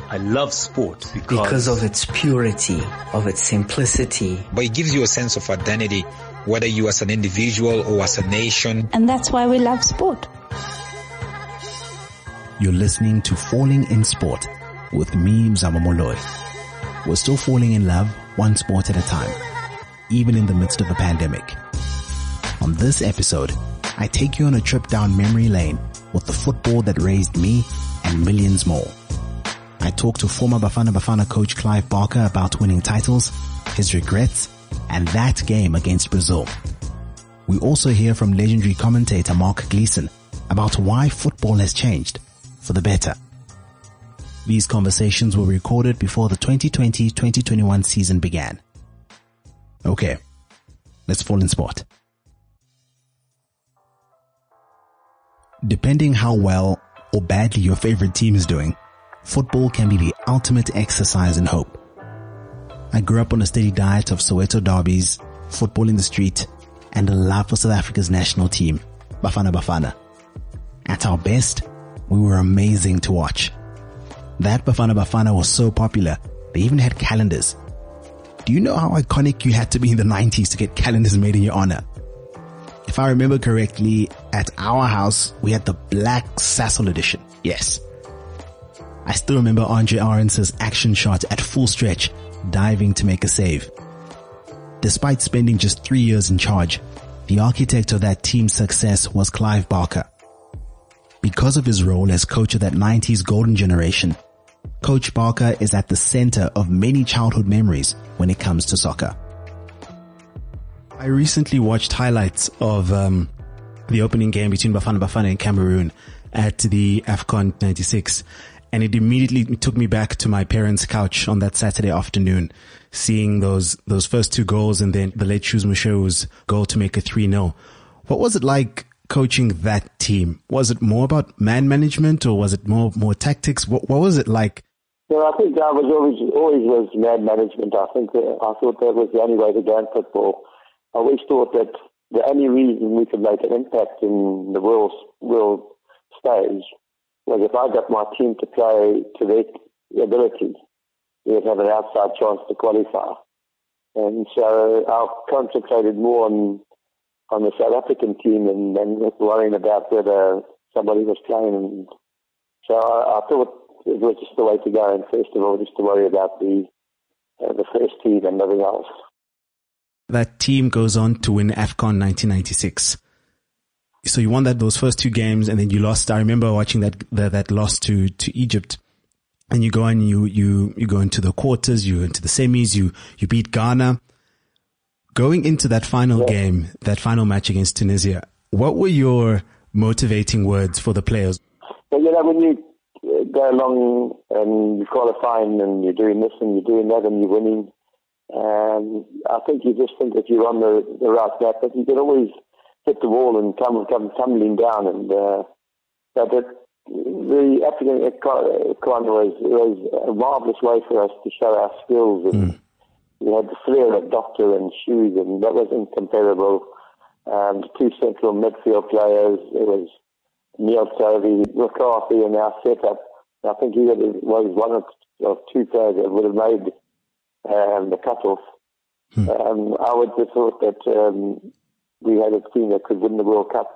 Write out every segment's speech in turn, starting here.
I love sport because of its purity, of its simplicity. But it gives you a sense of identity, whether you as an individual or as a nation. And that's why we love sport. You're listening to Falling in Sport with me, Mzamo Moloi. We're still falling in love, one sport at a time, even in the midst of a pandemic. On this episode, I take you on a trip down memory lane with the football that raised me and millions more. I talk to former Bafana Bafana coach Clive Barker about winning titles, his regrets, and that game against Brazil. We also hear from legendary commentator Mark Gleeson about why football has changed for the better. These conversations were recorded before the 2020-2021 season began. Okay, let's fall in sport. Depending how well or badly your favorite team is doing, football can be the ultimate exercise in hope. I grew up on a steady diet of Soweto derbies, football in the street, and a love for South Africa's national team, Bafana Bafana. At our best, we were amazing to watch. That Bafana Bafana was so popular, they even had calendars. Do you know how iconic you had to be in the 90s to get calendars made in your honor? If I remember correctly, at our house, we had the black Sasol edition. Yes. I still remember Andre Arendse's action shot at full stretch, diving to make a save. Despite spending just 3 years in charge, the architect of that team's success was Clive Barker. Because of his role as coach of that 90s golden generation, Coach Barker is at the center of many childhood memories when it comes to soccer. I recently watched highlights of the opening game between Bafana Bafana and Cameroon at the AFCON 96, and it immediately took me back to my parents' couch on that Saturday afternoon, seeing those first two goals and then the late Shoes Musho's goal to make a 3-0. What was it like coaching that team? Was it more about man management or was it more tactics? What was it like? Well, I think that was always was man management. I thought that was the only way to go in football. I always thought that the only reason we could make an impact in the world stage was if I got my team to play to their ability, we'd have an outside chance to qualify. And so I concentrated more on the South African team and worrying about whether somebody was playing. And so I thought it was just the way to go. And first of all, just to worry about the first team and nothing else. That team goes on to win AFCON 1996. So you won those first two games and then you lost. I remember watching that loss to Egypt, and you go and you go into the quarters, you into the semis, you beat Ghana. Going into that final game, that final match against Tunisia, what were your motivating words for the players? Well, when you go along and you're qualifying and you're doing this and you're doing that and you're winning, I think you just think that you're on the right track, but you can always hit the wall and come tumbling down. And but the African AFCON was a marvellous way for us to show our skills. And we had the flair of Doctor and Shoes, and that was incomparable. The two central midfield players, it was Neil Tovey, McCarthy, and our setup. I think he was one of two players that would have made the cut-off. I would have thought that we had a team that could win the World Cup.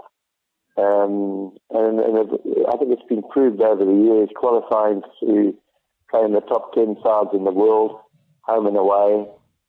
And I think it's been proved over the years, qualifying to play in the top 10 sides in the world, home and away,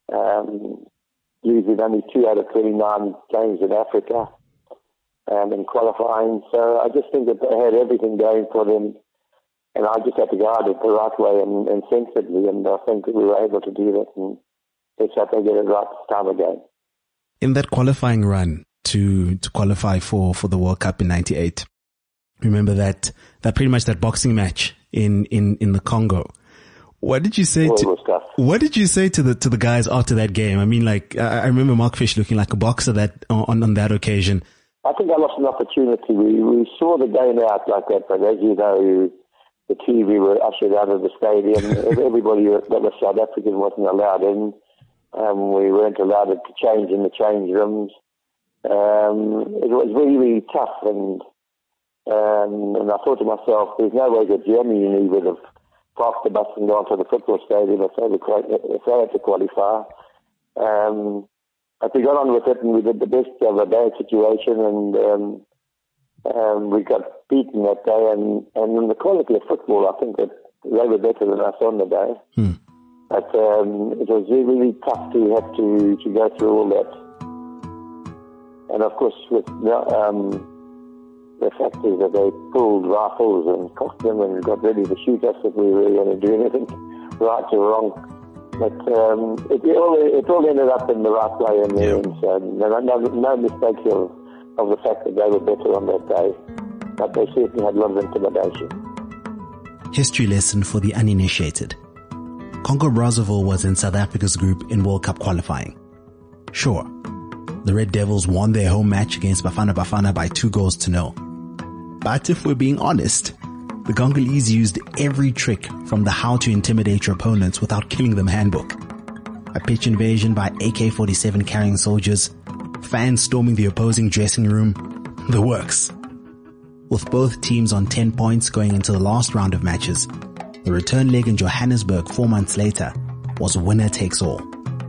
losing only 2 out of 29 games in Africa, and qualifying. So I just think that they had everything going for them, and I just had to guard it the right way and sensibly, and I think that we were able to do that, and let's hope they get it right this time again. In that qualifying run to qualify for the World Cup in 98, remember that pretty much that boxing match in the Congo. What did you say to the guys after that game? I mean, I remember Mark Fish looking like a boxer on that occasion. I think I lost an opportunity. We saw the game out like that, but as you know, the TV were ushered out of the stadium. Everybody that was South African wasn't allowed in. We weren't allowed to change in the change rooms. It was really, really tough, and I thought to myself, there's no way that Germany would have park the bus and go onto the football stadium if they had to qualify. But we got on with it, and we did the best of a bad situation, and we got beaten that day. And in the quality of football, I think that they were better than us on the day. But it was really tough to have to go through all that. And of course, with the fact is that they pulled rifles and cocked them and got ready to shoot us if we were going to do anything right or wrong. But it all ended up in the right way in the end. So no mistakes of the fact that they were better on that day. But they certainly had a lot of intimidation. History lesson for the uninitiated. Congo-Brazzaville was in South Africa's group in World Cup qualifying. Sure, the Red Devils won their home match against Bafana Bafana by 2-0. But if we're being honest, the Congolese used every trick from the how to intimidate your opponents without killing them handbook. A pitch invasion by AK-47 carrying soldiers, fans storming the opposing dressing room, the works. With both teams on 10 points going into the last round of matches, the return leg in Johannesburg 4 months later was winner takes all.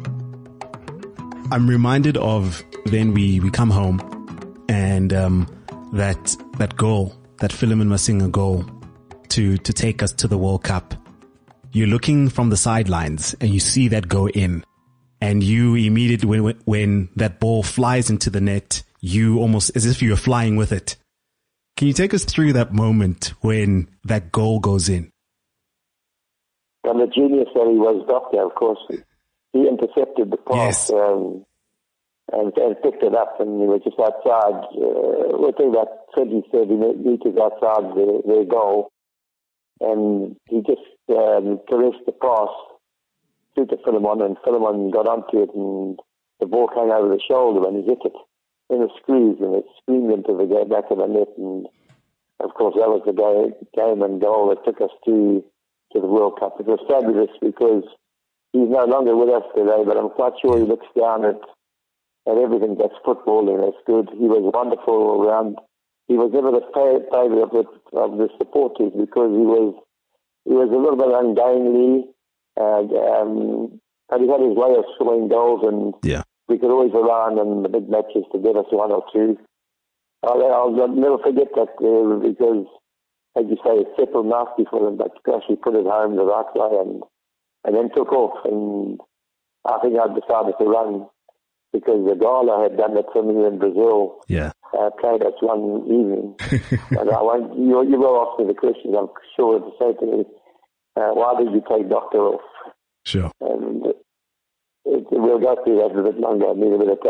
I'm reminded of then we come home and that goal, that Philemon Masinga goal to take us to the World Cup. You're looking from the sidelines and you see that go in, and you immediately when that ball flies into the net, you almost as if you were flying with it. Can you take us through that moment when that goal goes in? And the genius that he was, Doctor, of course, he intercepted the pass. Yes. And picked it up, and we were just outside, we're talking about 30 meters outside their goal, and he just caressed the pass through to Philemon, and Philemon got onto it, and the ball came over the shoulder, and he hit it in a squeeze, and it screamed into the back of the net, and of course that was the game and goal that took us to the World Cup. It was fabulous because he's no longer with us today, but I'm quite sure he looks down at everything that's football, and that's good. He was wonderful around. He was never the favourite of the supporters because he was a little bit ungainly, and he had his way of scoring goals, and we could always rely on him in the big matches to get us one or two. I'll never forget that because, as you say, it settled nasty for them, but gosh, he put it home the right way and then took off, and I think I decided to run. Because the Gala had done that for me in Brazil. Played us one evening. And you will ask me the question, I'm sure, to say to me, why did you take Doctor off? Sure. And we'll go through that a bit longer. I need a bit of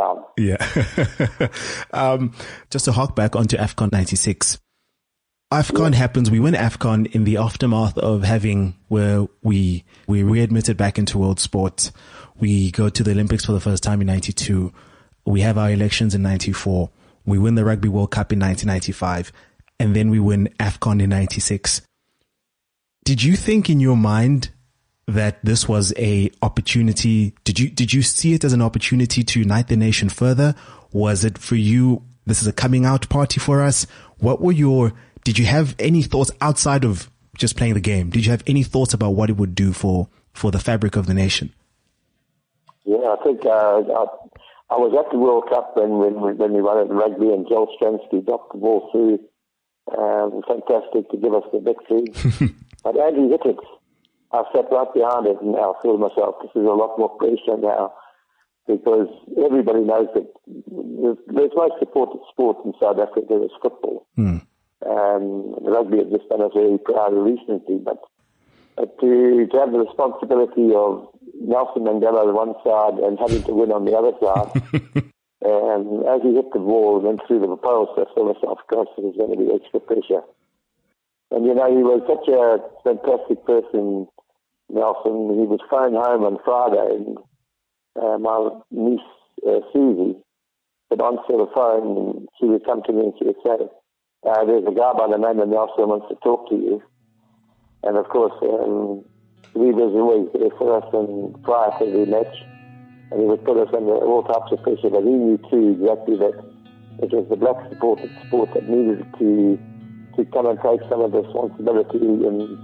time. Just to hark back onto AFCON 96. AFCON happens. We win AFCON in the aftermath of having where we readmitted back into world sport. We go to the Olympics for the first time in 92. We have our elections in 94. We win the Rugby World Cup in 1995. And then we win AFCON in 96. Did you think in your mind that this was a opportunity? Did you see it as an opportunity to unite the nation further? Was it for you, this is a coming out party for us? Did you have any thoughts outside of just playing the game? Did you have any thoughts about what it would do for the fabric of the nation? Yeah, I think I was at the World Cup when we won it in rugby, and Joel Stransky dropped the ball through. Fantastic to give us the victory. But as he hit it, I sat right behind it, and I thought to myself, this is a lot more pressure now, because everybody knows that there's most supported sport in South Africa is football. Rugby has just done us very proud recently, but to have the responsibility of Nelson Mandela on one side and having to win on the other side, and as he hit the ball and went through the post, I saw myself, gosh, there's going to be extra pressure. And he was such a fantastic person, Nelson. He would phone home on Friday, and my niece, Susie, would answer the phone, and she would come to me and she would say, there's a guy by the name of Nelson wants to talk to you. And of course, he was always there for us and prior to every match. And he would put us under all types of pressure, but he knew too exactly that it was the black supported sport that needed to come and take some of the responsibility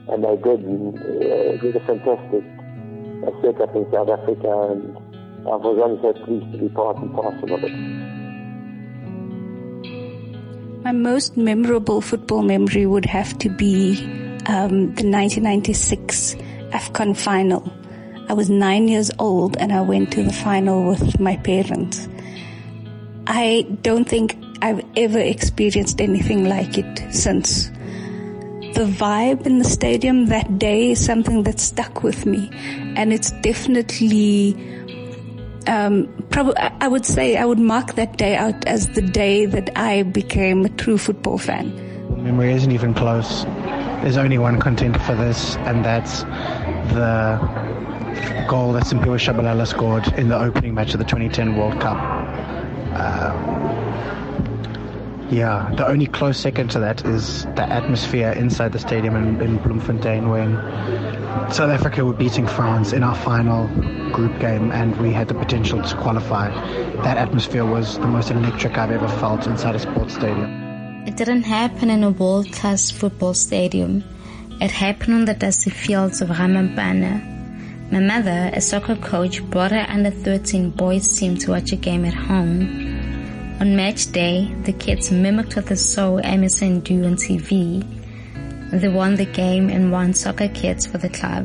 And they did. And, it was a fantastic setup in South Africa, and I was only so pleased to be part and parcel of it. My most memorable football memory would have to be the 1996 AFCON final. I was 9 years old and I went to the final with my parents. I don't think I've ever experienced anything like it since. The vibe in the stadium that day is something that stuck with me, and it's definitely I would say I would mark that day out as the day that I became a true football fan. Memory isn't even close. There's only one contender for this, and that's the goal that Simphiwe Shabalala scored in the opening match of the 2010 World Cup. The only close second to that is the atmosphere inside the stadium in Bloemfontein when South Africa were beating France in our final group game and we had the potential to qualify. That atmosphere was the most electric I've ever felt inside a sports stadium. It didn't happen in a world-class football stadium. It happened on the dusty fields of Ramampana. My mother, a soccer coach, brought her under-13 boys team to watch a game at home. On match day, the kids mimicked what they saw Emerson do on TV. They won the game and won soccer kits for the club.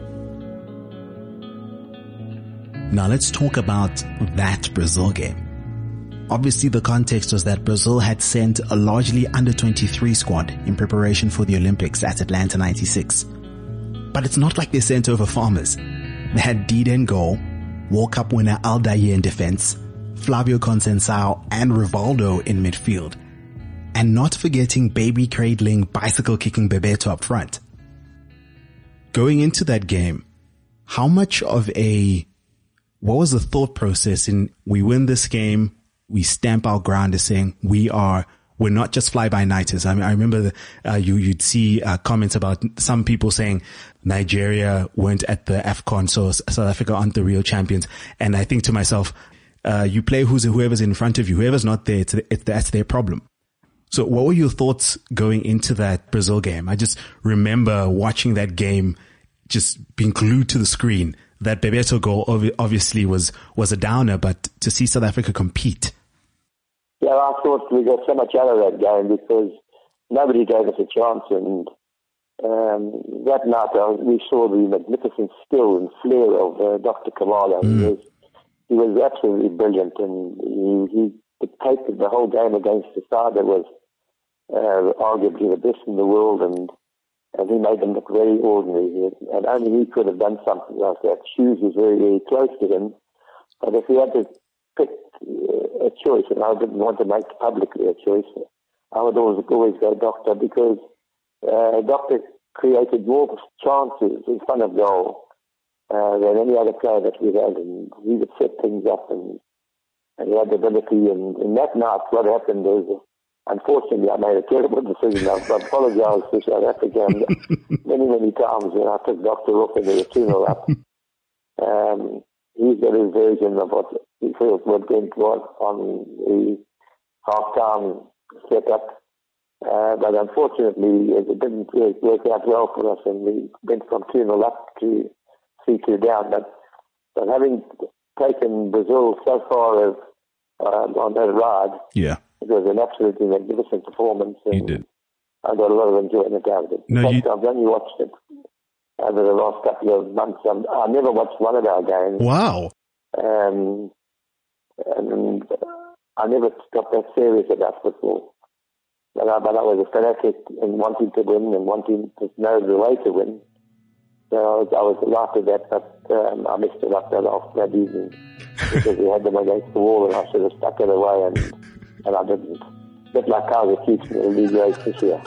Now let's talk about that Brazil game. Obviously the context was that Brazil had sent a largely under-23 squad in preparation for the Olympics at Atlanta 96. But it's not like they sent over farmers. They had Dida in goal, World Cup winner Aldair in defense, Flavio Conceição and Rivaldo in midfield. And not forgetting baby cradling, bicycle kicking Bebeto up front. Going into that game, how much of what was the thought process in we win this game, we stamp our ground as saying we're not just fly-by-nighters. I mean, I remember you'd see comments about some people saying Nigeria weren't at the AFCON, so South Africa aren't the real champions. And I think to myself, you play whoever's in front of you. Whoever's not there, that's their problem. So what were your thoughts going into that Brazil game? I just remember watching that game, just being glued to the screen. That Bebeto goal obviously was a downer, but to see South Africa compete. Yeah, I thought we got so much out of that game because nobody gave us a chance, and that night we saw the magnificent skill and flair of Dr. Kamala. He was absolutely brilliant, and he dictated the whole game against the side that was arguably the best in the world, and he made them look very ordinary. And only he could have done something like that. Hughes was very, very close to him, but if he had to pick a choice, and I didn't want to make publicly a choice, I would always go Doctor, because Doctor created more chances in front of goal than any other player that we had, and he would set things up, and he had the ability. And in that night, what happened is, unfortunately, I made a terrible decision. I apologize to South Africa many, many times when I took Doctor off and they were 2-0 up. He's got his version of what he feels what went on the half-time setup. But unfortunately, it didn't work out well for us, and we went from 2-0 up to 3-2 down. But having taken Brazil so far on that ride, it was an absolutely magnificent performance. And you did. I got a lot of enjoyment out of it. I've only watched it over the last couple of months. I never watched one of our games. Wow. And I never got that serious about football. But I was a fanatic in wanting to win and wanting to know the way to win. So I was delighted that, but I messed it up that evening because we had them against the wall, and I should have stuck it away, and I didn't. A bit like how the keeps me in the league race this year.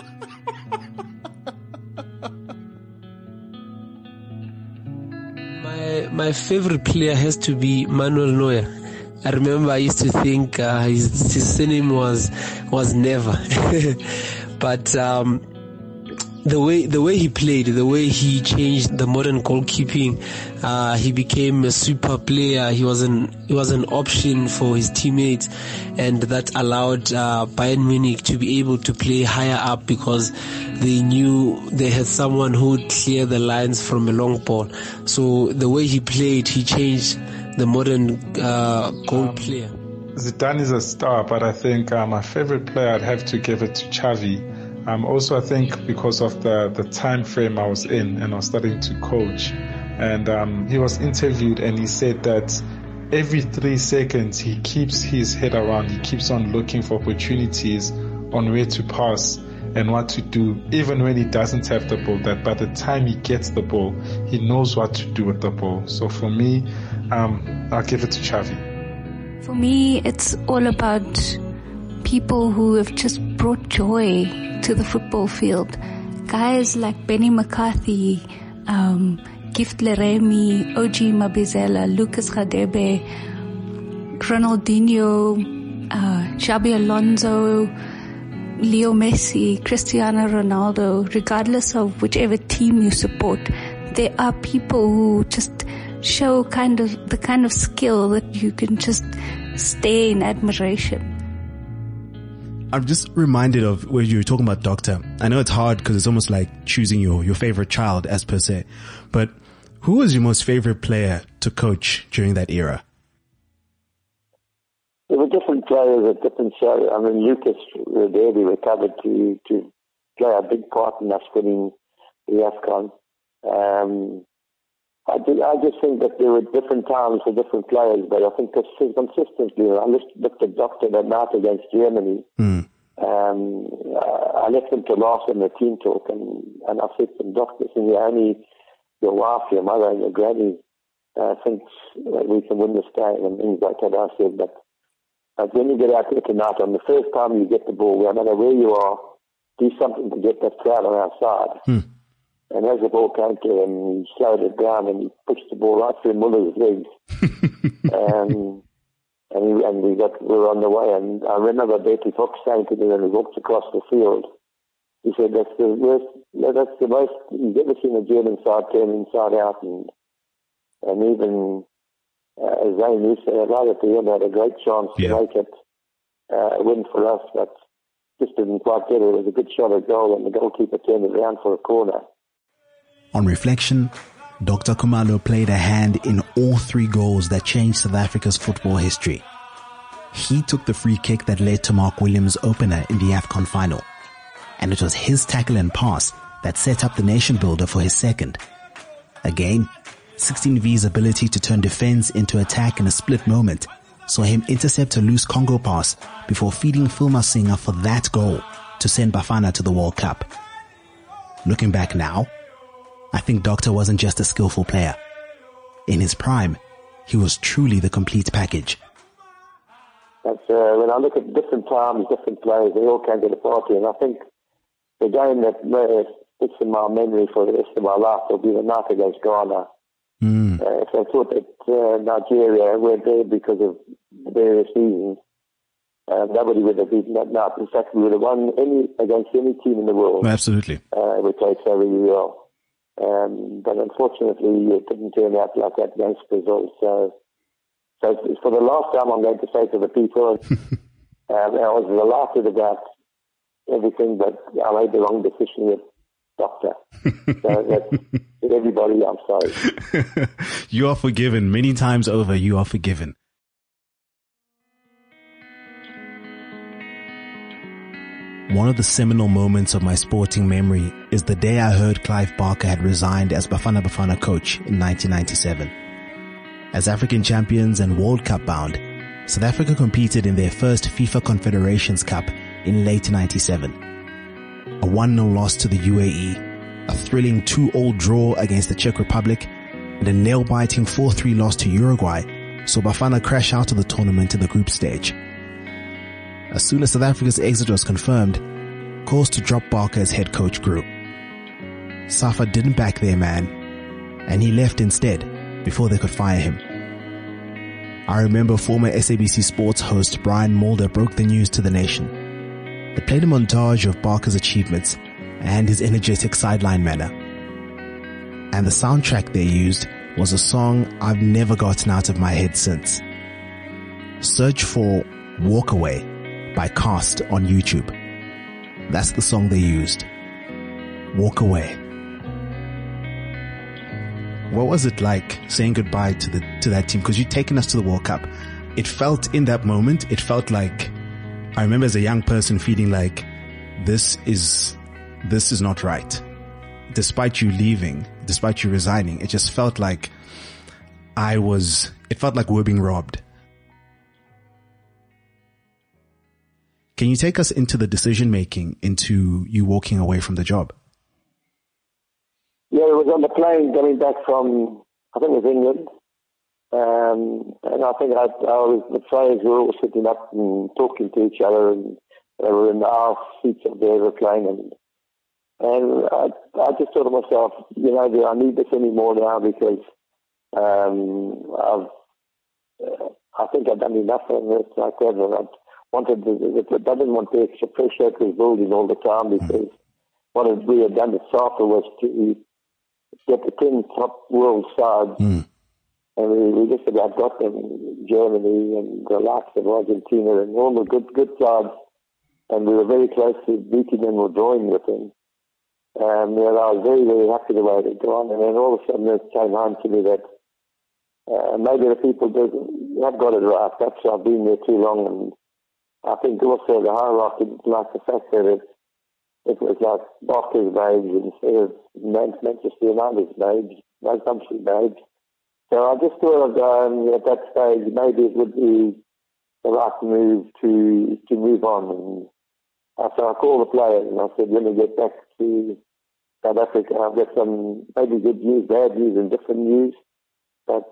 My favorite player has to be Manuel Neuer. I remember I used to think his surname was Never. But the way he played, the way he changed the modern goalkeeping, he became a super player. He was an option for his teammates, and that allowed Bayern Munich to be able to play higher up because they knew they had someone who would clear the lines from a long ball. So the way he played, he changed the modern goal player. Zidane is a star, but I think my favorite player, I'd have to give it to Xavi. Also, I think because of the time frame I was in and I was starting to coach. And he was interviewed and he said that every 3 seconds he keeps his head around. He keeps on looking for opportunities on where to pass and what to do, even when he doesn't have the ball, that by the time he gets the ball, he knows what to do with the ball. So for me, I'll give it to Xavi. For me, it's all about people who have just brought joy to the football field. Guys like Benny McCarthy, Gift Leremi, OG Mabizela, Lucas Radebe, Ronaldinho, Xabi Alonso, Leo Messi, Cristiano Ronaldo. Regardless of whichever team you support, there are people who just show the kind of skill that you can just stay in admiration. I'm just reminded of where you were talking about Doctor. I know it's hard because it's almost like choosing your favorite child as per se, but who was your most favorite player to coach during that era? There were different players at different shows. I mean, Lucas Radebe recovered to play a big part in us winning the AFCON. I just think that there were different times for different players, but I think consistently, I looked at Doctor that night against Germany. I left him to last in the team talk, and I said to him, Doctor, only your wife, your mother, and your granny thinks that we can win this game, and things like that. I said, but when you get out there tonight, on the first time you get the ball, no matter where you are, do something to get that crowd on our side. And as the ball came to him, he slowed it down and he pushed the ball right through Muller's legs. and we were on the way. And I remember Bertie Fox saying to me when we walked across the field, he said, that's the most you've ever seen a German side turn inside out. And even Zane Musa, right at the end, had a great chance to make it a win for us, but just didn't quite get it. It was a good shot at goal, and the goalkeeper turned it around for a corner. On reflection, Dr. Khumalo played a hand in all 3 goals that changed South Africa's football history. He took the free kick that led to Mark Williams' opener in the AFCON final. And it was his tackle and pass that set up the nation builder for his second. Again, 16V's ability to turn defense into attack in a split moment saw him intercept a loose Congo pass before feeding Phil Masinga for that goal to send Bafana to the World Cup. Looking back now, I think Doctor wasn't just a skillful player. In his prime, he was truly the complete package. That's, when I look at different times, different players, they all came to the party, and I think the game that sticks in my memory for the rest of my life will be the night against Ghana. So I thought that Nigeria weren't there because of various reasons. Nobody would have beaten that night. In fact, we would have won against any team in the world. Absolutely. We played so really well. But unfortunately, it didn't turn out like that against Brazil. So for the last time, I'm going to say to the people, I was delighted about everything, but I made the wrong decision with Doctor. So that's everybody, I'm sorry. You are forgiven. Many times over, you are forgiven. One of the seminal moments of my sporting memory is the day I heard Clive Barker had resigned as Bafana Bafana coach in 1997. As African champions and World Cup bound, South Africa competed in their first FIFA Confederations Cup in late 97. A 1-0 loss to the UAE, a thrilling 2-2 draw against the Czech Republic, and a nail-biting 4-3 loss to Uruguay saw Bafana crash out of the tournament in the group stage. As soon as South Africa's exit was confirmed, calls to drop Barker as head coach grew. Safa didn't back their man, and he left instead before they could fire him. I remember former SABC Sports host Brian Mulder broke the news to the nation. They played a montage of Barker's achievements and his energetic sideline manner. And the soundtrack they used was a song I've never gotten out of my head since. Search for Walk Away by Cast on YouTube. That's the song they used. Walk Away. What was it like saying goodbye to that team? Because you'd taken us to the World Cup. It felt in that moment, it felt like, I remember as a young person feeling like this is not right. Despite you leaving, despite you resigning, it just felt like it felt like we were being robbed. Can you take us into the decision making, into you walking away from the job? Yeah, it was on the plane coming back from, I think it was England. And I think the players were all sitting up and talking to each other, and they were in the aisle seats of the aeroplane. And I just thought to myself, do I need this anymore now? Because I think I've done enough of it like that. And I didn't want the extra pressure that was building all the time, because what we had done at SAFA was to get the 10 top world sides. And we just about got them, Germany and the likes of Argentina and all the good sides. And we were very close to beating them or drawing with them. I was very, very happy the way they'd gone. And then all of a sudden it came home to me that maybe the people have got it right. Perhaps I've been there too long. And I think also the hierarchy, like the fact that it was like Barker's babes instead of Manchester United's babes, no country babes. So I just thought at that stage maybe it would be the right move to move on. And so I called the players and I said, let me get back to South Africa. I've got some maybe good news, bad news and different news. But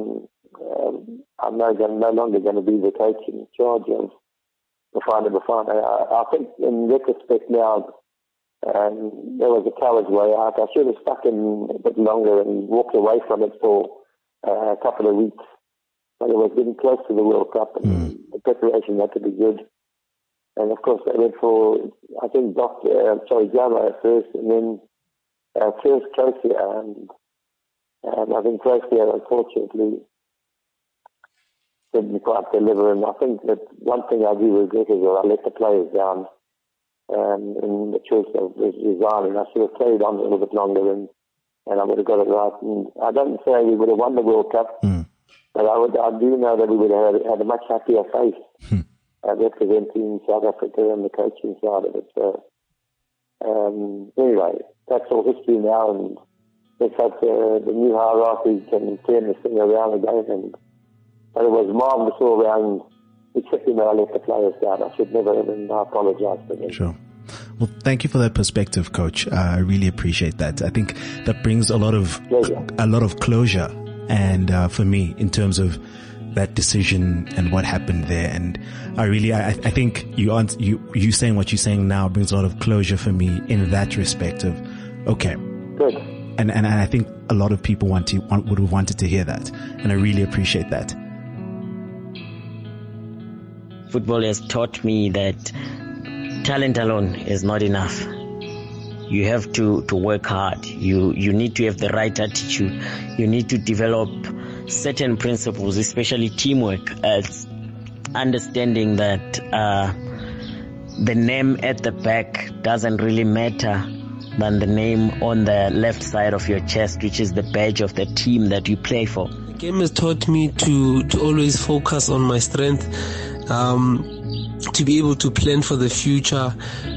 I'm no longer going to be the coach in charge of Bafana. I think in retrospect now, there was a coward's way out. I should have stuck in a bit longer and walked away from it for a couple of weeks. But it was getting close to the World Cup, and the preparation had to be good. And of course, I went for, I think, Java at first, and then first Croatia. And I think Croatia, unfortunately, didn't quite deliver. And I think that one thing I do regret is that I let the players down in the choice of resigning. I should have played on a little bit longer, and I would have got it right. And I don't say we would have won the World Cup, but I do know that we would have had a much happier face representing South Africa and the coaching side of it. So, anyway, that's all history now, and let's hope the new hierarchy can turn this thing around again. But it was marvellous all around, except that I let the players down. I should never have, and I apologise for them. Sure. Well, thank you for that perspective, Coach. I really appreciate that. I think that brings a lot of closure, and for me, in terms of that decision and what happened there. And I think you saying what you're saying now brings a lot of closure for me in that respect of, okay. Good. And I think a lot of people would have wanted to hear that, and I really appreciate that. Football has taught me that talent alone is not enough. You have to work hard. You need to have the right attitude. You need to develop certain principles, especially teamwork, as understanding that the name at the back doesn't really matter than the name on the left side of your chest, which is the badge of the team that you play for. The game has taught me to always focus on my strength, to be able to plan for the future,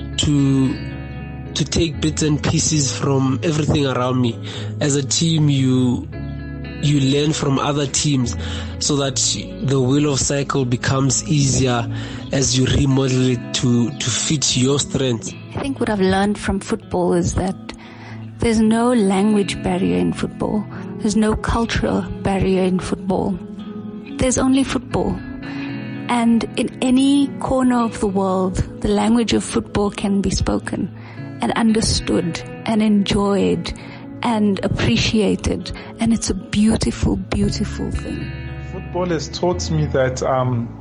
to take bits and pieces from everything around me. As a team, you learn from other teams so that the wheel of cycle becomes easier as you remodel it to fit your strengths. I think what I've learned from football is that there's no language barrier in football. There's no cultural barrier in football. There's only football. And in any corner of the world, the language of football can be spoken and understood and enjoyed and appreciated. And it's a beautiful, beautiful thing. Football has taught me that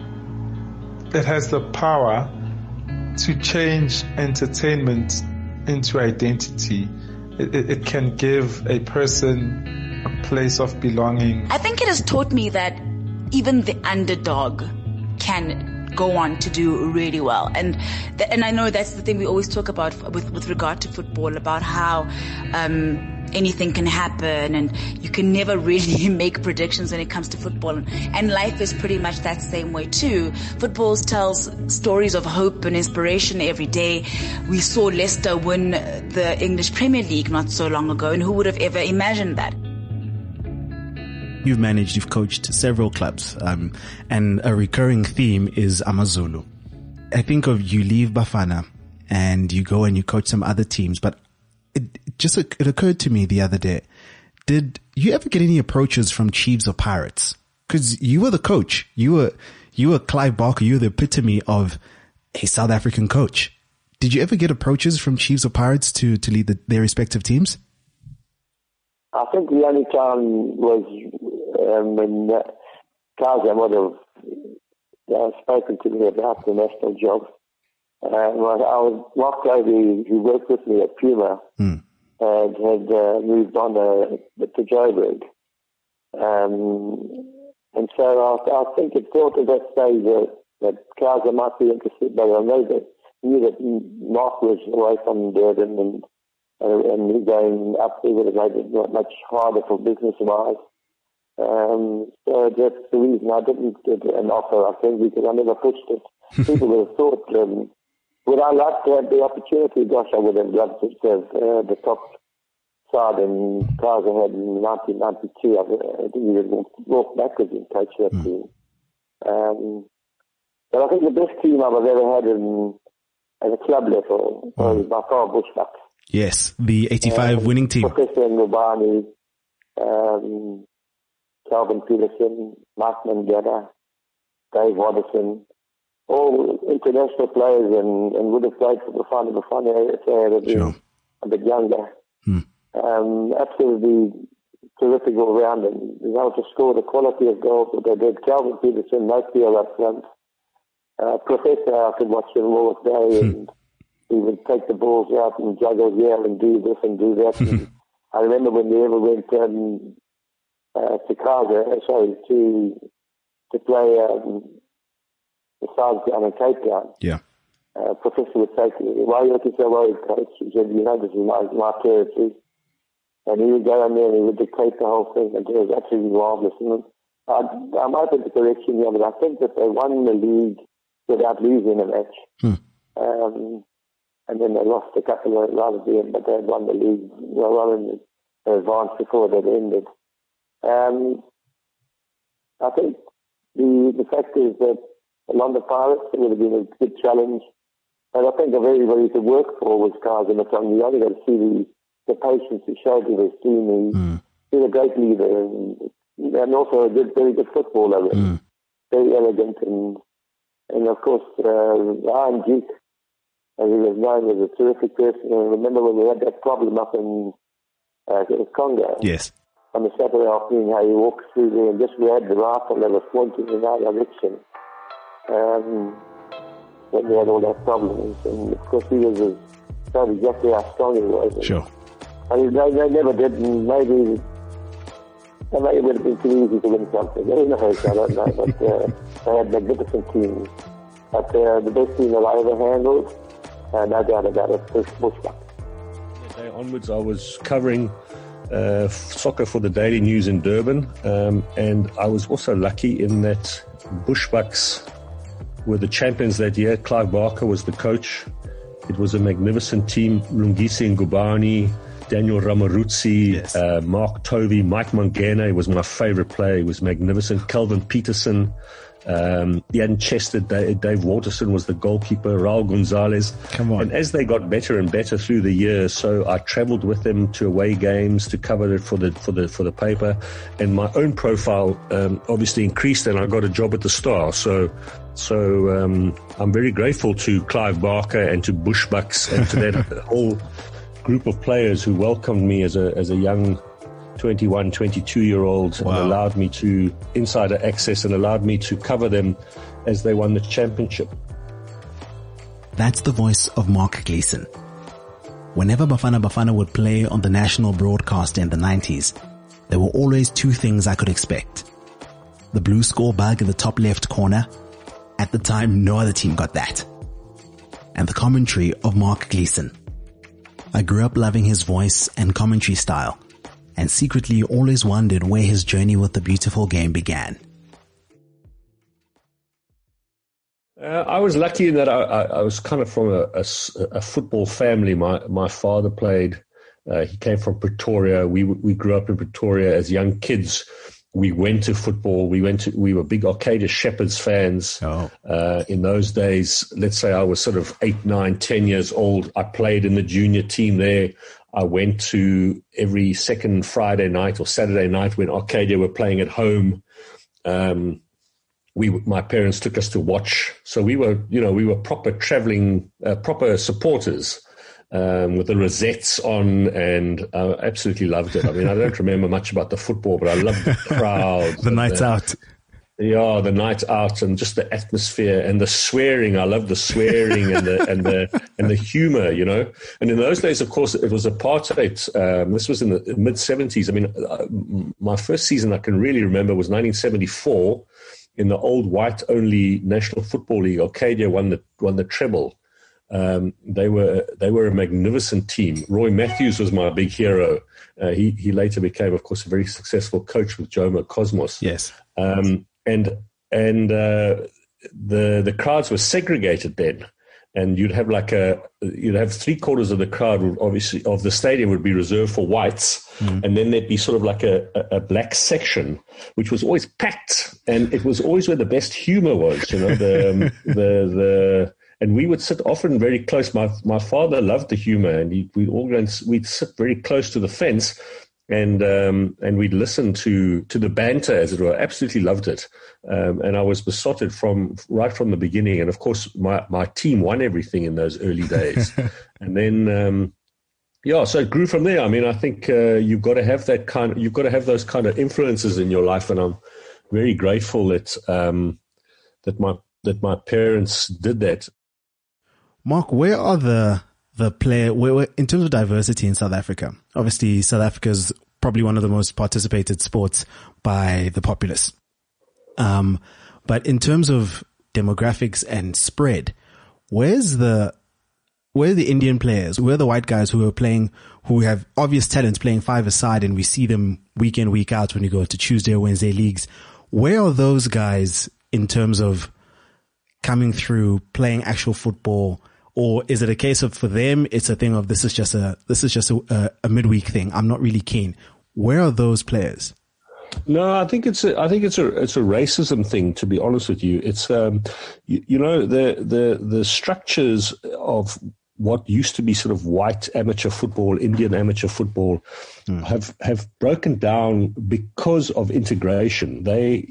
it has the power to change entertainment into identity. It can give a person a place of belonging. I think it has taught me that even the underdog can go on to do really well. And I know that's the thing we always talk about with regard to football, about how anything can happen and you can never really make predictions when it comes to football. And life is pretty much that same way too. Football tells stories of hope and inspiration every day. We saw Leicester win the English Premier League not so long ago, and who would have ever imagined that? You've coached several clubs, and a recurring theme is Amazulu. I think of you leave Bafana and you go and you coach some other teams, but it occurred to me the other day, did you ever get any approaches from Chiefs or Pirates? Cause you were the coach. You were Clive Barker. You were the epitome of a South African coach. Did you ever get approaches from Chiefs or Pirates to lead their respective teams? I think the only time was when Kaiser would have spoken to me about the national job. I was Mark Davey, who worked with me at Puma, and had moved on to Joburg. And so I think it thought at that stage that Kaiser might be interested, but I know that knew that Mark was away from Durban and going up there would have made it much harder for business-wise. So that's the reason I didn't get an offer, I think, because I never pushed it. People would have thought, would I like to have the opportunity? Gosh, I would have loved to have the top side and Kaiser had in 1992. I think we would walk backwards and coach that team. But I think the best team I've ever had at a club level was by far Bushbucks. Yes, the 85 winning team. Professor Ngubane, Calvin Peterson, Mark Mandela, Dave Waddison, all international players and would have played for Bafana if they had been a bit younger. Absolutely terrific all round, and they were able to score the quality of goals that they did. Calvin Peterson, no fear up front. Professor, I could watch him all day, and he would take the balls out and juggle here and do this and do that. And I remember when we ever went to Kaiser, to play the sides down in Cape Town. Yeah. Professor would say to me, "Why are you looking so worried, coach?" He said, "You know, this is my territory." And he would go in there and he would dictate the whole thing, and it was absolutely marvelous. And I'm open to correction here, but I think that they won the league without losing a match. And then they lost a couple of right at the end, but they had won the league well in advance before that ended. I think the fact is that along the Pirates, it would have been a good challenge. And I think a very, very good work for was Kaiser Motaung. You only got to see the patience he showed with his team. He's a great leader and also a very good footballer. Very elegant and of course, Ryan Duke, as he was known, was a terrific person. And remember when we had that problem up in Congo? Yes. On the Saturday afternoon, how he walked through there and just grabbed the rifle that was pointing in our direction. When we had all that problems. And of course, he was showed exactly how strong he was. Sure. And they never did, and maybe it would have been too easy to win something. Who knows? I don't know. But they had magnificent teams. But the best team that I ever handled, no doubt about it, was Bushbuck. That day onwards, I was covering soccer for the Daily News in Durban, and I was also lucky in that Bushbucks were the champions that year. Clive Barker was the coach. It was a magnificent team. Lungisi Ngubane, Daniel Ramaruzzi, yes. Mark Tovey, Mike Mangena was my favorite player. He was magnificent. Calvin Peterson, Ian Chester, Dave Waterson was the goalkeeper, Raul Gonzalez. Come on. And as they got better and better through the years, so I traveled with them to away games to cover it for the paper, and my own profile obviously increased, and I got a job at the Star. So I'm very grateful to Clive Barker and to Bushbucks and to that whole group of players who welcomed me as a young 21, 22-year-old. Wow. And allowed me to insider access and allowed me to cover them as they won the championship. That's the voice of Mark Gleeson. Whenever Bafana Bafana would play on the national broadcaster in the 90s, there were always two things I could expect. The blue score bug in the top left corner. At the time, no other team got that. And the commentary of Mark Gleeson. I grew up loving his voice and commentary style, and secretly always wondered where his journey with the beautiful game began. I was lucky in that I was kind of from a football family. My father played. He came from Pretoria. We grew up in Pretoria as young kids. We went to football. We were big Arcadia Shepherds fans. Oh. In those days, let's say I was sort of 8, 9, 10 years old. I played in the junior team there. I went to every second Friday night or Saturday night when Arcadia were playing at home. My parents took us to watch. So we were proper traveling, proper supporters. With the rosettes on, and I absolutely loved it. I mean, I don't remember much about the football, but I loved the crowd. The nights out. Yeah, the night out and just the atmosphere and the swearing. I love the swearing and the humor, you know. And in those days, of course, it was apartheid. This was in the mid-70s. I mean, my first season I can really remember was 1974 in the old white-only National Football League. Arcadia won the treble. They were a magnificent team. Roy Matthews was my big hero. He later became, of course, a very successful coach with Jomo Cosmos. Yes. And the crowds were segregated then, and you'd have 3/4 of the crowd obviously of the stadium would be reserved for whites, and then there'd be sort of like a black section, which was always packed, and it was always where the best humor was. You know, and we would sit often very close. My father loved the humor, and we'd sit very close to the fence, and we'd listen to the banter, as it were. Absolutely loved it, and I was besotted right from the beginning. And of course, my team won everything in those early days, and then so it grew from there. I mean, I think you've got to have those kind of influences in your life, and I'm very grateful that my parents did that. Mark, where are the where in terms of diversity in South Africa? Obviously, South Africa is probably one of the most participated sports by the populace. But in terms of demographics and spread, where are the Indian players? Where are the white guys who have obvious talents playing five-a-side, and we see them week in, week out when you go to Tuesday or Wednesday leagues? Where are those guys in terms of coming through, playing actual football? Or is it a case of, for them, it's a thing of this is just a midweek thing. I'm not really keen. Where are those players? No, I think it's a racism thing, to be honest with you. It's the structures of what used to be sort of white amateur football, Indian amateur football, have broken down because of integration.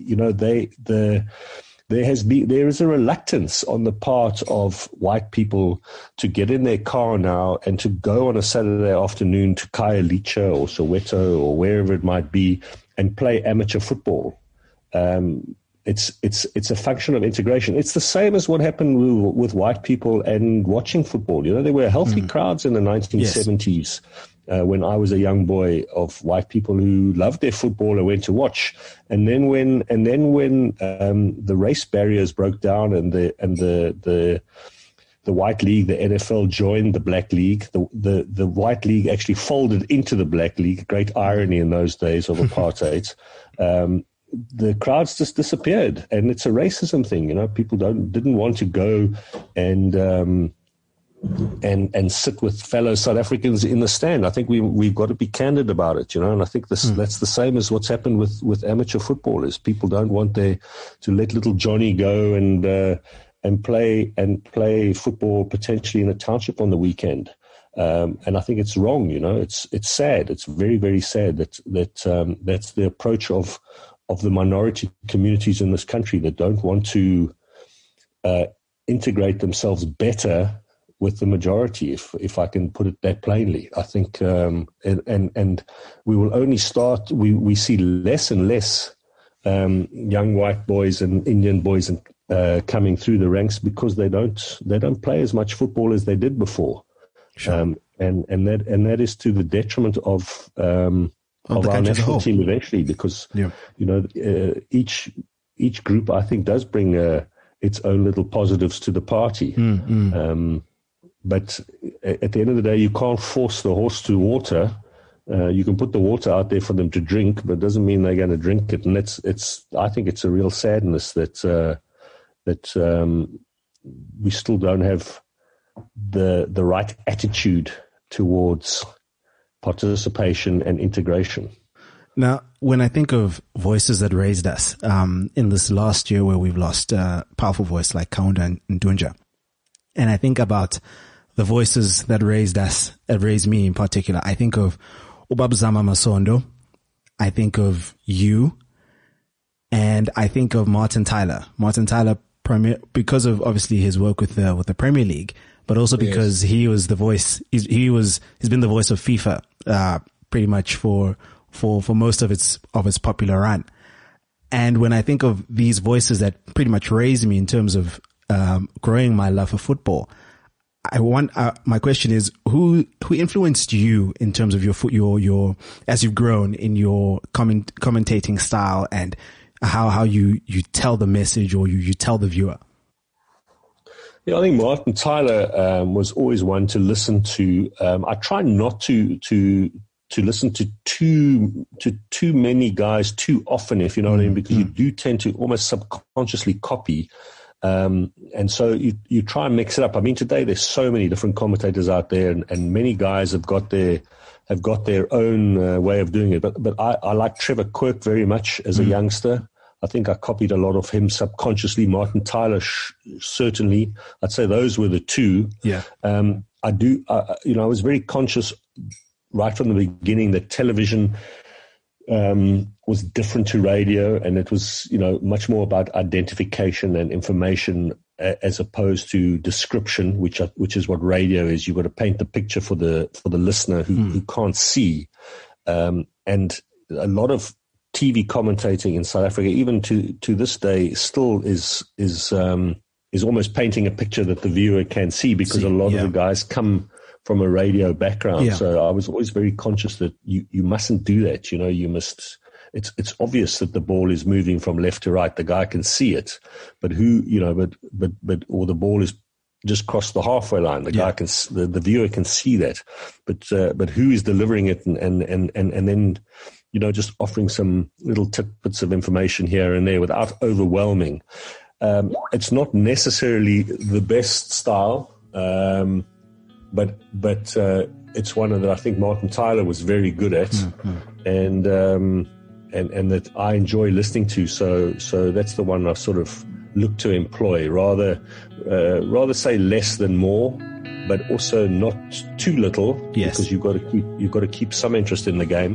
There is a reluctance on the part of white people to get in their car now and to go on a Saturday afternoon to Khayelitsha or Soweto or wherever it might be and play amateur football. It's a function of integration. It's the same as what happened with white people and watching football. You know, there were healthy crowds in the 1970s. Yes. When I was a young boy, of white people who loved their football and went to watch. And then when the race barriers broke down and the white league, the NFL, joined the black league, the white league actually folded into the black league. Great irony in those days of apartheid. The crowds just disappeared, and it's a racism thing. You know, people didn't want to go and sit with fellow South Africans in the stand. I think we've got to be candid about it, you know, and I think that's the same as what's happened with amateur footballers. People don't want to let little Johnny go and play football potentially in a township on the weekend. And I think it's wrong, you know. It's sad. It's very, very sad that that's the approach of the minority communities in this country that don't want to integrate themselves better with the majority, if I can put it that plainly. I think, and we will only start, we see less and less young white boys and Indian boys coming through the ranks because they don't play as much football as they did before. Sure. and that is to the detriment of our national team eventually, because each group, I think, does bring its own little positives to the party. But at the end of the day, you can't force the horse to water. You can put the water out there for them to drink, but it doesn't mean they're going to drink it. And I think it's a real sadness that we still don't have the right attitude towards participation and integration. Now, when I think of voices that raised us in this last year where we've lost a powerful voice like Kaunda and Dunja, and I think about the voices that raised us, that raised me in particular, I think of Ubabzama Masondo, I think of you, and I think of Martin Tyler. Martin Tyler, because of obviously his work with the Premier League, but also because he was the voice. He's been the voice of FIFA pretty much for most of its popular run. And when I think of these voices that pretty much raised me in terms of growing my love for football, my question is, who influenced you in terms of your as you've grown in your commentating style and how you tell the message or you tell the viewer? Yeah, I think Martin Tyler was always one to listen to. I try not to listen to too many guys too often, if you know what I mean, because you do tend to almost subconsciously copy. And so you try and mix it up. I mean, today there's so many different commentators out there, and many guys have got their own way of doing it. But I like Trevor Quirk very much as a youngster. I think I copied a lot of him subconsciously. Martin Tyler, certainly. I'd say those were the two. Yeah. I was very conscious right from the beginning that television was different to radio, and it was, much more about identification and information as opposed to description, which is what radio is. You've got to paint the picture for the listener who can't see. And a lot of TV commentating in South Africa, even to this day, still is almost painting a picture that the viewer can see, because a lot of the guys come from a radio background. Yeah. So I was always very conscious that you mustn't do that. You must. It's obvious that the ball is moving from left to right. The guy can see it, but or the ball is just crossed the halfway line. The guy can, the viewer can see that, but who is delivering it, and then just offering some little tidbits of information here and there without overwhelming. It's not necessarily the best style, but it's one that I think Martin Tyler was very good at, and that I enjoy listening to. So that's the one I've sort of looked to employ. Rather say less than more, but also not too little, because you've got to keep some interest in the game.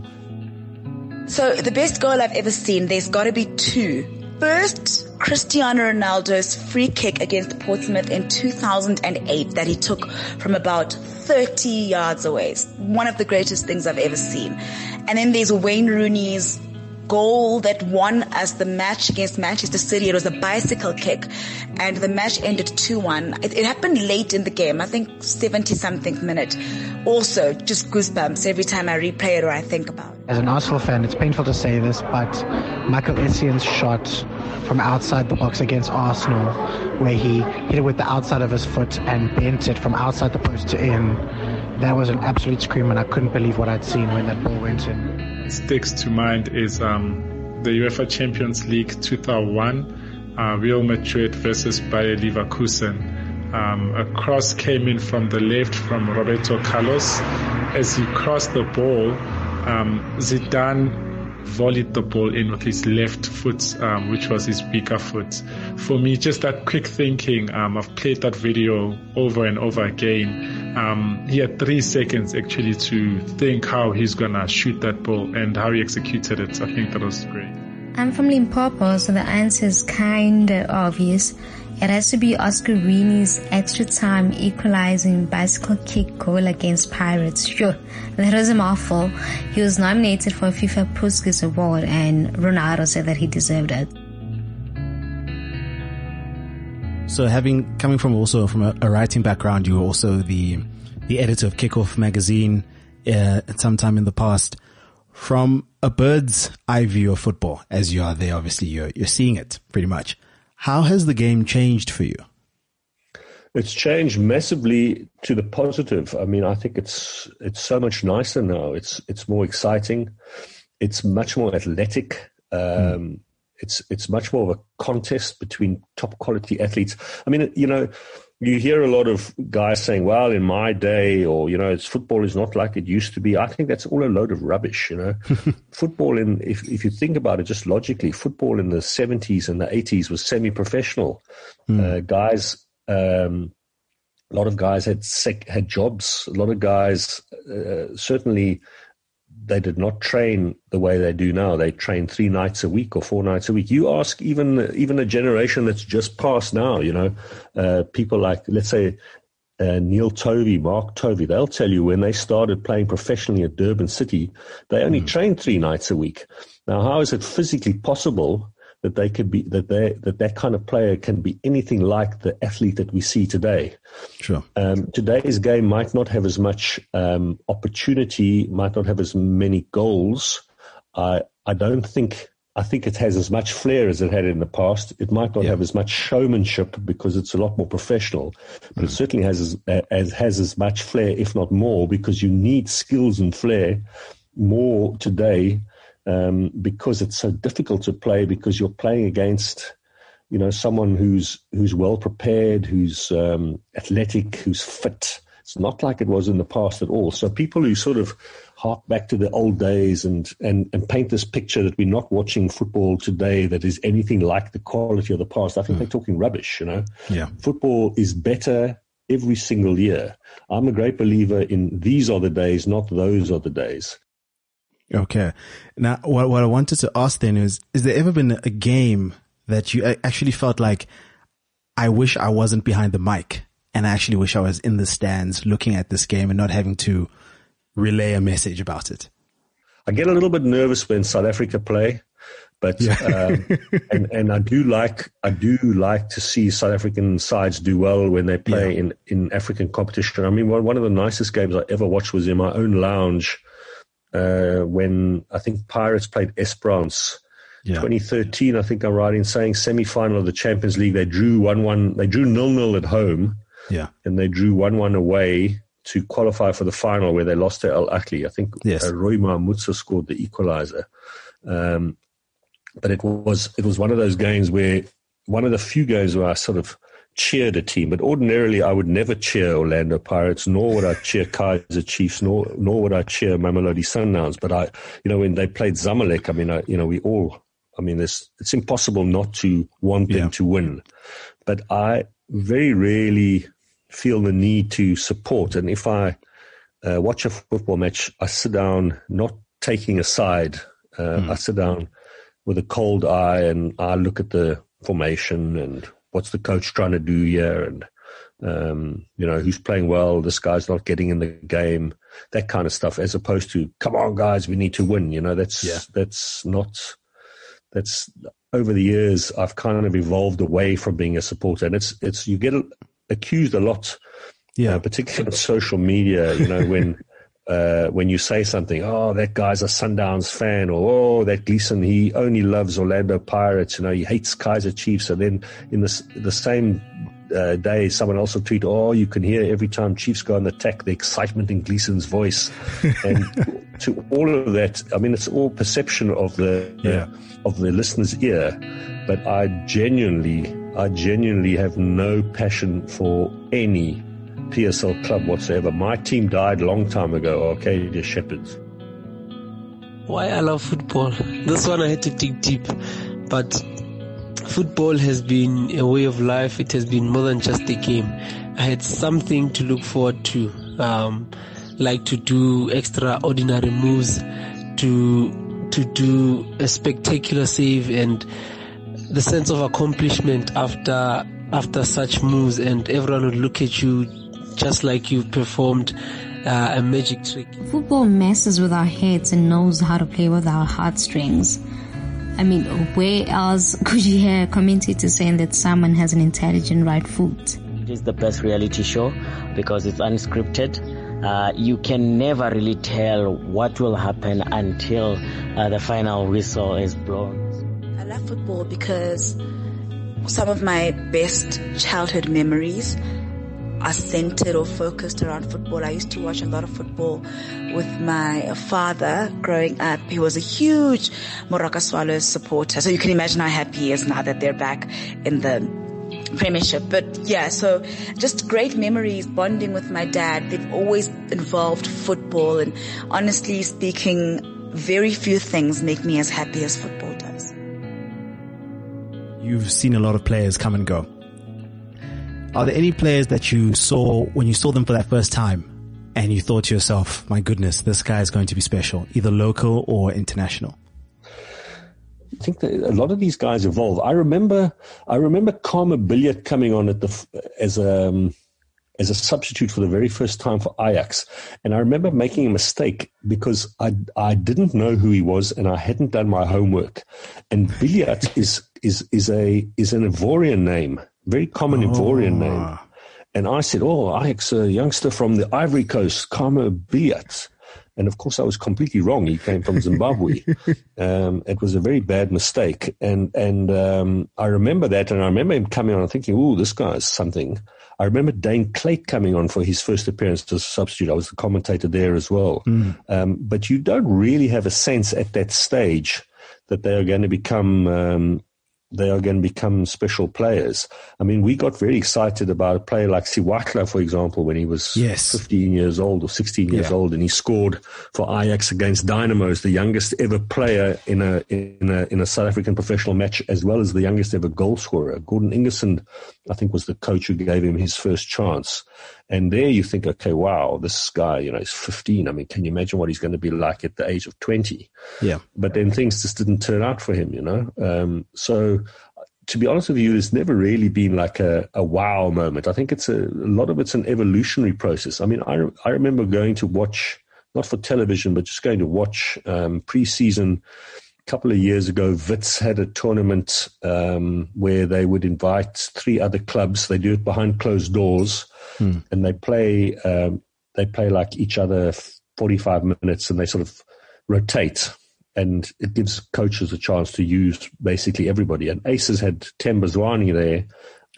So the best goal I've ever seen, there's got to be two. First, Cristiano Ronaldo's free kick against Portsmouth in 2008 that he took from about 30 yards away. One of the greatest things I've ever seen. And then there's Wayne Rooney's goal that won us the match against Manchester City. It was a bicycle kick, and the match ended 2-1. It happened late in the game, I think 70-something minute. Also, just goosebumps every time I replay it or I think about it. As an Arsenal fan, it's painful to say this, but Michael Essien's shot from outside the box against Arsenal, where he hit it with the outside of his foot and bent it from outside the post to in, that was an absolute scream, and I couldn't believe what I'd seen when that ball went in. Sticks to mind is the UEFA Champions League 2001, Real Madrid versus Bayer Leverkusen. A cross came in from the left from Roberto Carlos. As he crossed the ball, Zidane volleyed the ball in with his left foot, which was his weaker foot. For me, just that quick thinking, I've played that video over and over again. He had 3 seconds actually to think how he's gonna shoot that ball and how he executed it. I think that was great. I'm from Limpopo, so the answer is kind of obvious. It has to be Oscar Rini extra time equalizing bicycle kick goal against Pirates. Sure, that was a mouthful. He was nominated for a FIFA Puskas Award, and Ronaldo said that he deserved it. So coming from a writing background, you were also the the editor of Kickoff magazine at some time in the past. From a bird's eye view of football, as you are there, obviously you're seeing it pretty much. How has the game changed for you? It's changed massively to the positive. I mean, I think it's so much nicer now. It's more exciting. It's much more athletic. It's much more of a contest between top quality athletes. I mean, you know, you hear a lot of guys saying, well, in my day, or, you know, football is not like it used to be. I think that's all a load of rubbish, you know. Football, if you think about it just logically, football in the 70s and the 80s was semi-professional. A lot of guys had jobs. A lot of guys, certainly, they did not train the way they do now. They train 3 nights a week or 4 nights a week. You ask even a generation that's just passed now, you know, people like, let's say, Neil Tovey, Mark Tovey, they'll tell you when they started playing professionally at Durban City, they only trained 3 nights a week. Now, how is it physically possible that they could be that kind of player can be anything like the athlete that we see today? Sure. Today's game might not have as much opportunity, might not have as many goals. I think it has as much flair as it had in the past. It might not have as much showmanship because it's a lot more professional, but it certainly has as much flair, if not more, because you need skills and flair more today. Because it's so difficult to play, because you're playing against, you know, someone who's well prepared, who's athletic, who's fit. It's not like it was in the past at all. So people who sort of hark back to the old days and paint this picture that we're not watching football today that is anything like the quality of the past, I think they're talking rubbish, you know. Yeah. Football is better every single year. I'm a great believer in these are the days, not those are the days. Okay. Now, what I wanted to ask then is there ever been a game that you actually felt like, I wish I wasn't behind the mic and I actually wish I was in the stands looking at this game and not having to relay a message about it? I get a little bit nervous when South Africa play, but and I do like to see South African sides do well when they play in African competition. I mean, one of the nicest games I ever watched was in my own lounge. When I think Pirates played Esperance, 2013, I think I'm right in saying semi-final of the Champions League. They drew 1-1. They drew 0-0 at home, and they drew 1-1 away to qualify for the final, where they lost to Al Ahly. I think Roy Mahmutsa scored the equalizer. But it was one of those games one of the few games where I sort of cheered a team, but ordinarily I would never cheer Orlando Pirates, nor would I cheer Kaizer Chiefs, nor would I cheer Mamelodi Sundowns. But when they played Zamalek, it's impossible not to want them to win. But I very rarely feel the need to support. And if I watch a football match, I sit down not taking a side. I sit down with a cold eye and I look at the formation and what's the coach trying to do here, and who's playing well, this guy's not getting in the game, that kind of stuff, as opposed to, come on guys, we need to win. That's over the years I've kind of evolved away from being a supporter, and it's you get accused a lot, particularly on social media, when you say something, oh, that guy's a Sundowns fan, or oh, that Gleeson, he only loves Orlando Pirates, he hates Kaizer Chiefs. And then in the same day, someone else will tweet, oh, you can hear every time Chiefs go on attack the excitement in Gleeson's voice. And to all of that, I mean, it's all perception of the listener's ear. But I genuinely have no passion for any PSL club whatsoever. My team died a long time ago, Arcadia Shepherds. Why I love football? This one I had to dig deep, but football has been a way of life. It has been more than just a game. I had something to look forward to, like to do extraordinary moves, to do a spectacular save, and the sense of accomplishment after such moves, and everyone would look at you just like you performed a magic trick. Football messes with our heads and knows how to play with our heartstrings. I mean, where else could you hear commentators saying that someone has an intelligent right foot? It is the best reality show because it's unscripted. You can never really tell what will happen until the final whistle is blown. I love football because some of my best childhood memories are centered or focused around football. I used to watch a lot of football with my father growing up. He was a huge Moroka Swallows supporter. So you can imagine how happy he is now that they're back in the Premiership. But yeah, so just great memories bonding with my dad. They've always involved football, and honestly speaking, very few things make me as happy as football does. You've seen a lot of players come and go. Are there any players that you saw when you saw them for that first time and you thought to yourself, my goodness, this guy is going to be special, either local or international? I think that a lot of these guys evolve. I remember Karma Billiet coming on as a substitute for the very first time for Ajax, and I remember making a mistake because I didn't know who he was and I hadn't done my homework. And Billiet is an Ivorian name, very common Ivorian name. And I said, Ajax, a youngster from the Ivory Coast, Karma Billiet. And of course, I was completely wrong. He came from Zimbabwe. It was a very bad mistake. And I remember that. And I remember him coming on and thinking, this guy is something. I remember Dane Clayt coming on for his first appearance as a substitute. I was the commentator there as well. But you don't really have a sense at that stage that they are going to become special players. I mean, we got very excited about a player like Siwatla, for example, when he was 15 years old or 16 years old, and he scored for Ajax against Dynamo as the youngest ever player in a South African professional match, as well as the youngest ever goal scorer. Gordon Ingerson, I think, was the coach who gave him his first chance. And there you think, okay, wow, this guy, is 15. I mean, can you imagine what he's going to be like at the age of 20? Yeah. But then things just didn't turn out for him, So to be honest with you, there's never really been like a wow moment. I think a lot of it's an evolutionary process. I mean, I remember going to watch, not for television, but just going to watch pre-season. A couple of years ago, Wits had a tournament where they would invite 3 other clubs. They do it behind closed doors, and they play like each other 45 minutes, and they sort of rotate, and it gives coaches a chance to use basically everybody. And Aces had Themba Zwane there.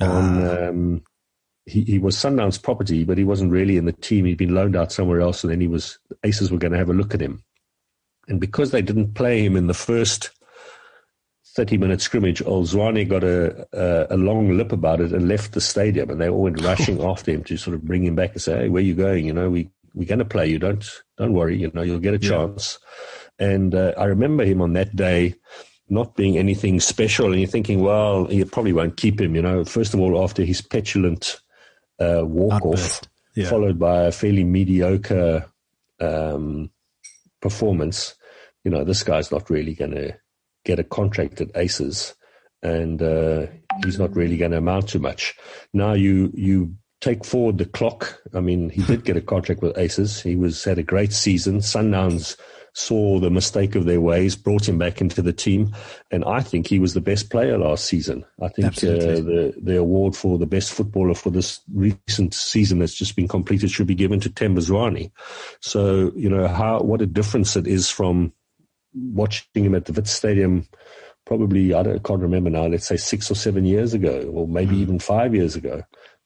He was Sundown's property, but he wasn't really in the team. He'd been loaned out somewhere else, and then Aces were going to have a look at him. And because they didn't play him in the first 30-minute scrimmage, old Zwane got a long lip about it and left the stadium, and they all went rushing after him to sort of bring him back and say, hey, where are you going? We're going to play you. Don't worry. You'll get a chance. And I remember him on that day not being anything special, and you're thinking, well, you probably won't keep him. First of all, after his petulant walk-off, followed by a fairly mediocre performance, this guy's not really going to get a contract at Aces, and he's not really going to amount to much. Now you take forward the clock. I mean, he did get a contract with Aces. He had a great season. Sundowns saw the mistake of their ways, brought him back into the team, and I think he was the best player last season. I think the award for the best footballer for this recent season that's just been completed should be given to Themba Zwane. So, what a difference it is from watching him at the Wits Stadium probably, I can't remember now, let's say 6 or 7 years ago, or maybe even 5 years ago,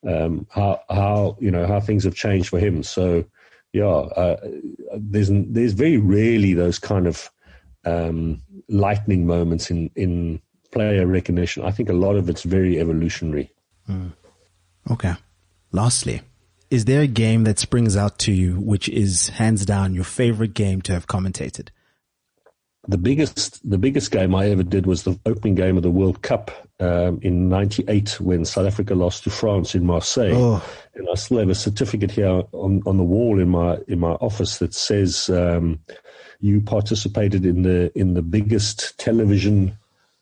how things have changed for him. So, there's very rarely those kind of lightning moments in player recognition. I think a lot of it's very evolutionary. Okay. Lastly, is there a game that springs out to you which is hands down your favorite game to have commentated? The biggest game I ever did was the opening game of the World Cup in '98 when South Africa lost to France in Marseille. And I still have a certificate here on the wall in my office that says you participated in the biggest television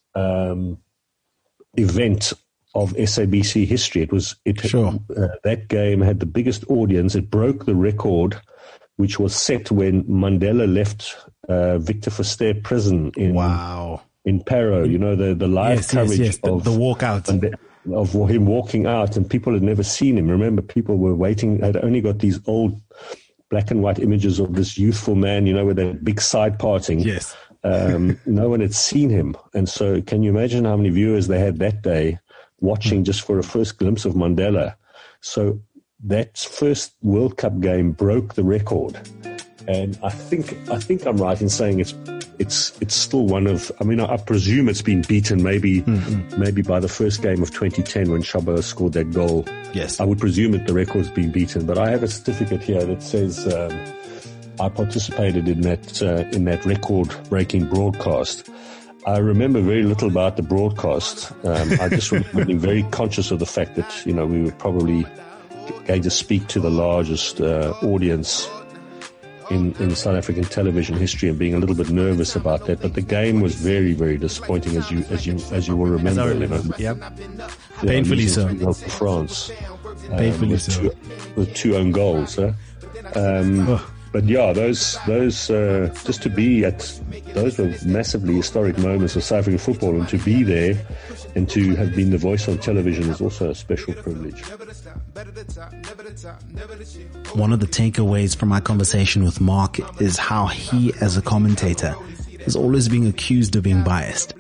event of SABC history. That game had the biggest audience. It broke the record, which was set when Mandela left Victor Verster prison in Paro. The live coverage of the walkout. of him walking out, and people had never seen him. Remember, people were waiting, had only got these old black and white images of this youthful man, with that big side parting. Yes. No one had seen him. And so can you imagine how many viewers they had that day watching just for a first glimpse of Mandela? So that first World Cup game broke the record. And I think I'm right in saying it's still one of, I presume it's been beaten maybe by the first game of 2010 when Shaba scored that goal. Yes. I would presume that the record's been beaten, but I have a certificate here that says I participated in that record-breaking broadcast. I remember very little about the broadcast. I just remember being very conscious of the fact that, we were probably going to speak to the largest audience in South African television history, and being a little bit nervous about that. But the game was very, very disappointing, as you will remember. Painfully so. For France. Painfully so. With 2 own goals. But yeah, those just to be at, those were massively historic moments of South African football, and to be there and to have been the voice on television is also a special privilege. One of the takeaways from my conversation with Mark is how he, as a commentator, is always being accused of being biased.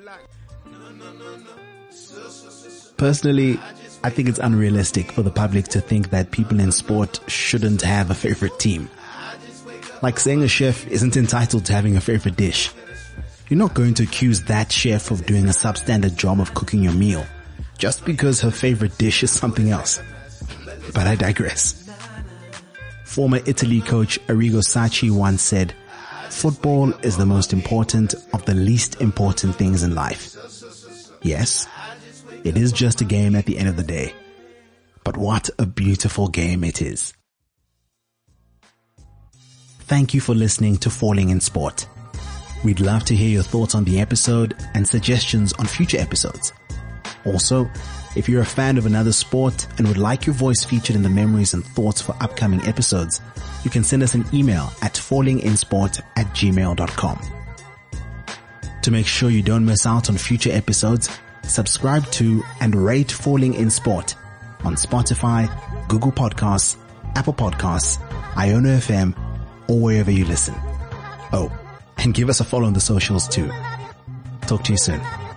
Personally, I think it's unrealistic for the public to think that people in sport shouldn't have a favorite team. Like saying a chef isn't entitled to having a favorite dish. You're not going to accuse that chef of doing a substandard job of cooking your meal just because her favorite dish is something else. But I digress. Former Italy coach Arrigo Sacchi once said, "Football is the most important of the least important things in life." Yes, it is just a game at the end of the day. But what a beautiful game it is. Thank you for listening to Falling in Sport. We'd love to hear your thoughts on the episode and suggestions on future episodes. Also, if you're a fan of another sport and would like your voice featured in the memories and thoughts for upcoming episodes, you can send us an email at fallinginsport@gmail.com. To make sure you don't miss out on future episodes, subscribe to and rate Falling in Sport on Spotify, Google Podcasts, Apple Podcasts, Iono FM, or wherever you listen. Oh, and give us a follow on the socials too. Talk to you soon.